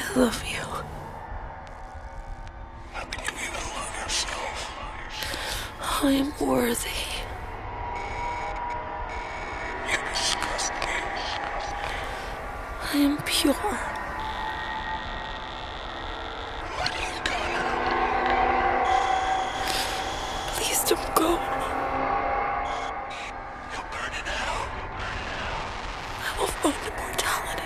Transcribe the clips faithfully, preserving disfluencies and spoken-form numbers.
I love you. How can you even love yourself? I am worthy. You're disgusting. I am pure. Where do you go now? Please don't go. You'll burn in hell. I will find immortality.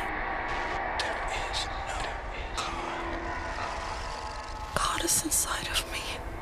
There is no God. God is inside of me.